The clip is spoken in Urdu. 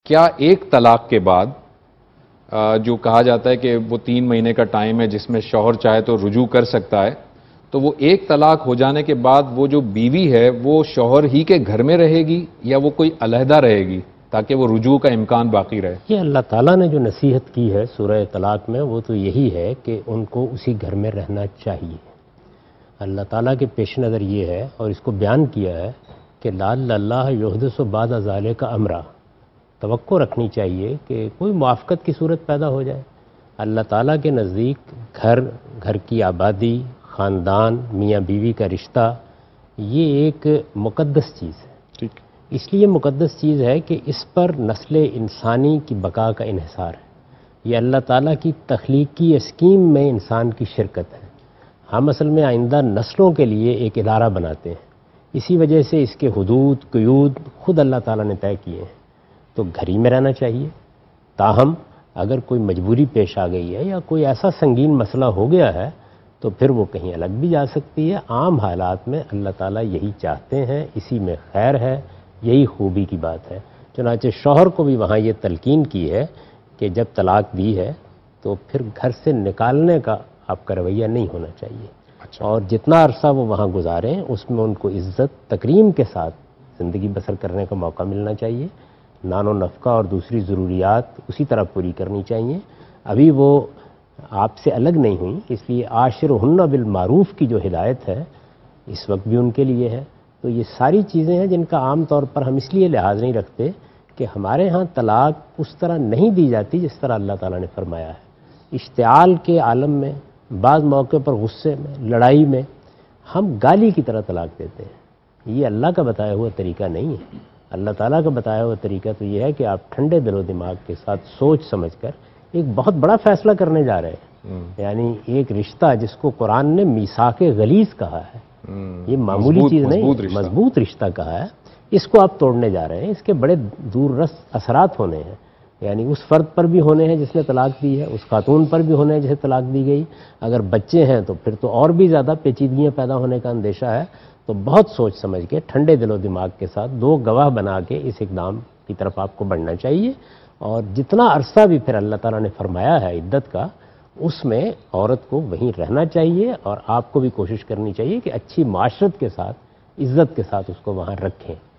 کیا ایک طلاق کے بعد جو کہا جاتا ہے کہ وہ 3 مہینے کا ٹائم ہے جس میں شوہر چاہے تو رجوع کر سکتا ہے، تو وہ ایک طلاق ہو جانے کے بعد وہ جو بیوی ہے وہ شوہر ہی کے گھر میں رہے گی یا وہ کوئی علیحدہ رہے گی تاکہ وہ رجوع کا امکان باقی رہے؟ یہ اللہ تعالیٰ نے جو نصیحت کی ہے سورہ طلاق میں وہ تو یہی ہے کہ ان کو اسی گھر میں رہنا چاہیے۔ اللہ تعالیٰ کے پیش نظر یہ ہے اور اس کو بیان کیا ہے کہ لعل اللہ یحدث بعد ذلک امرا، توقع رکھنی چاہیے کہ کوئی موافقت کی صورت پیدا ہو جائے۔ اللہ تعالیٰ کے نزدیک گھر کی آبادی، خاندان، میاں بیوی کا رشتہ، یہ ایک مقدس چیز ہے۔ ٹھیک، اس لیے مقدس چیز ہے کہ اس پر نسل انسانی کی بقا کا انحصار ہے۔ یہ اللہ تعالیٰ کی تخلیقی اسکیم میں انسان کی شرکت ہے۔ ہم اصل میں آئندہ نسلوں کے لیے ایک ادارہ بناتے ہیں، اسی وجہ سے اس کے حدود قیود خود اللہ تعالیٰ نے طے کیے ہیں۔ تو گھر ہی میں رہنا چاہیے، تاہم اگر کوئی مجبوری پیش آ گئی ہے یا کوئی ایسا سنگین مسئلہ ہو گیا ہے تو پھر وہ کہیں الگ بھی جا سکتی ہے۔ عام حالات میں اللہ تعالیٰ یہی چاہتے ہیں، اسی میں خیر ہے، یہی خوبی کی بات ہے۔ چنانچہ شوہر کو بھی وہاں یہ تلقین کی ہے کہ جب طلاق دی ہے تو پھر گھر سے نکالنے کا آپ کا رویہ نہیں ہونا چاہیے، اور جتنا عرصہ وہ وہاں گزاریں اس میں ان کو عزت تکریم کے ساتھ زندگی بسر کرنے کا موقع ملنا چاہیے۔ نان و نفقہ اور دوسری ضروریات اسی طرح پوری کرنی چاہیے۔ ابھی وہ آپ سے الگ نہیں ہوئی، اس لیے عاشرہن بالمعروف کی جو ہدایت ہے اس وقت بھی ان کے لیے ہے۔ تو یہ ساری چیزیں ہیں جن کا عام طور پر ہم اس لیے لحاظ نہیں رکھتے کہ ہمارے ہاں طلاق اس طرح نہیں دی جاتی جس طرح اللہ تعالیٰ نے فرمایا ہے۔ اشتعال کے عالم میں، بعض موقع پر غصے میں، لڑائی میں ہم گالی کی طرح طلاق دیتے ہیں۔ یہ اللہ کا بتایا ہوا طریقہ نہیں ہے۔ اللہ تعالیٰ کا بتایا ہوا طریقہ تو یہ ہے کہ آپ ٹھنڈے دل و دماغ کے ساتھ سوچ سمجھ کر ایک بہت بڑا فیصلہ کرنے جا رہے ہیں، یعنی ایک رشتہ جس کو قرآن نے میثاق غلیظ کہا ہے، یہ معمولی چیز نہیں، مضبوط رشتہ کہا ہے، اس کو آپ توڑنے جا رہے ہیں۔ اس کے بڑے دور رس اثرات ہونے ہیں، یعنی اس فرد پر بھی ہونے ہیں جس نے طلاق دی ہے، اس خاتون پر بھی ہونے ہیں جسے طلاق دی گئی، اگر بچے ہیں تو پھر تو اور بھی زیادہ پیچیدگیاں پیدا ہونے کا اندیشہ ہے۔ تو بہت سوچ سمجھ کے ٹھنڈے دل و دماغ کے ساتھ 2 گواہ بنا کے اس اقدام کی طرف آپ کو بڑھنا چاہیے، اور جتنا عرصہ بھی پھر اللہ تعالیٰ نے فرمایا ہے عدت کا اس میں عورت کو وہیں رہنا چاہیے، اور آپ کو بھی کوشش کرنی چاہیے کہ اچھی معاشرت کے ساتھ، عزت کے ساتھ اس کو وہاں رکھیں۔